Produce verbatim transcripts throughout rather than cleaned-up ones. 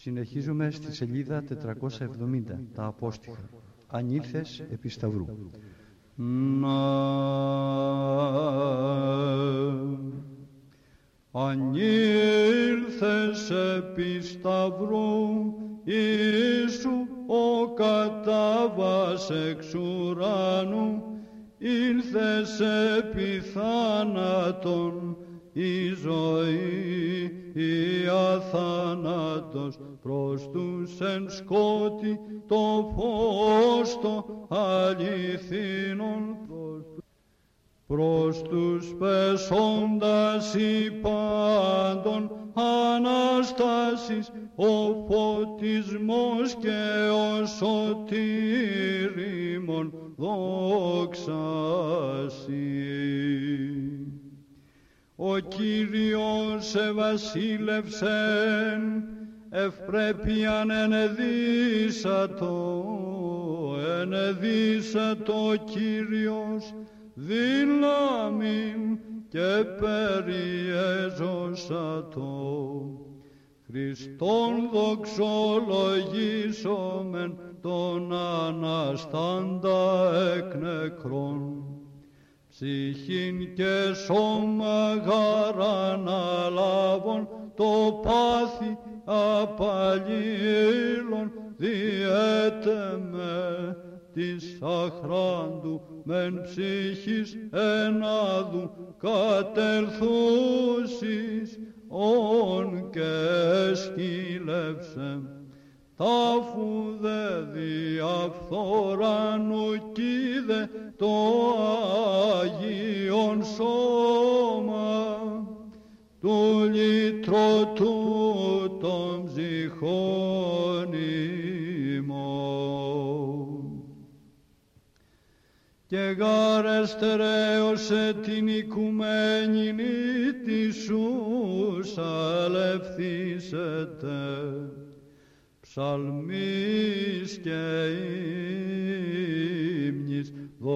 Συνεχίζουμε στη σελίδα τετρακόσια εβδομήντα, τα απόστοιχα. Αν ήλθες επί σταυρού. Να αν ήλθες επί σταυρού, Ιησού ο κατάβας εξ ουράνου, ήλθες επί θάνατον, η ζωή η αθάνατος, προς τους εν σκότη το φως το αληθινόν, προς, προς τους πεσόντας υπάντων Αναστάσεις, ο φωτισμός και ο σωτήριμον δόξαση. Ο Κύριος εβασίλευσεν, ευπρέπειαν ενεδύσατο, ενεδύσατο ο Κύριος, δύναμιν και περιέζωσατο. Χριστόν δοξολογήσομεν τον Αναστάντα εκ νεκρών, ψυχήν και σώμα γαράν αλάβων, το πάθη απαλλήλων, διέτε με της αχράντου μεν ψυχής ενάδου κατερθούσης, ον και σκύλευσε. Τάφου δε διαφθοράν ουκείδε το Άγιον σώμα του λυτρωτού των ψυχών ημών. Και γάρ εστερέωσε την οικουμένη της σούς αλευθύσετε, ψαλμής και ύμνης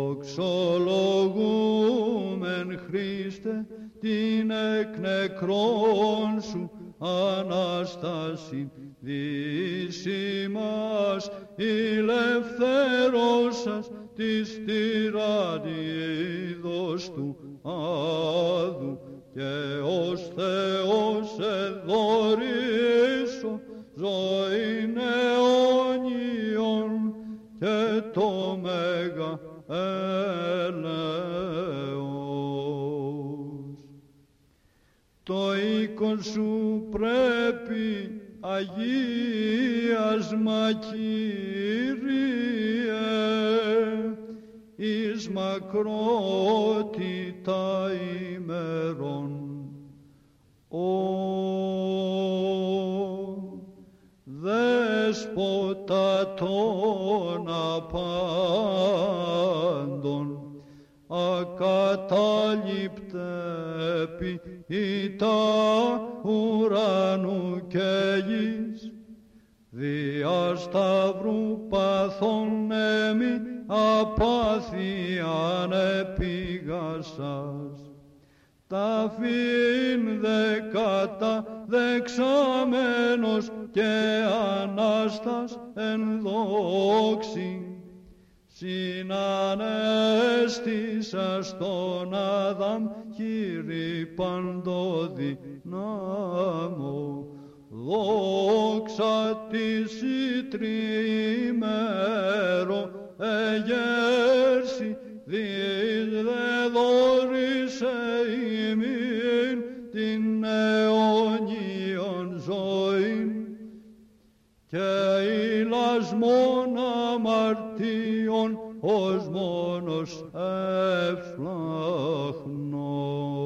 δοξολογούμεν Χριστέ την εκ νεκρών σου Ανάσταση, δις ημάς ηλευθέρωσας της τυραννίδος του άδου, και ως Θεός εδωρήσω ζωήν αιώνιον και το μέγα έλεος. Το οίκον σου πρέπει αγίασμα, Κύριε, εις μακρότητα ημερών. Ο Δέσποτα των απάντων, ακατάληπτε ποιητά ουρανού και γης, δια σταυρού παθών εμεί απάθειαν επίγασας, ταφήν δεκάτα δεξαμένος και Ανάστας εν δόξη, συνανέστησας τον Αδάμ, Κύριε παντοδυνάμω, δόξα της η τριημέρο εγέρση, δις δε δώρησε ημίν την αιώνιον ζωήν, και ηλασμόν αμαρτίων ως μόνος ευσπλάχνος.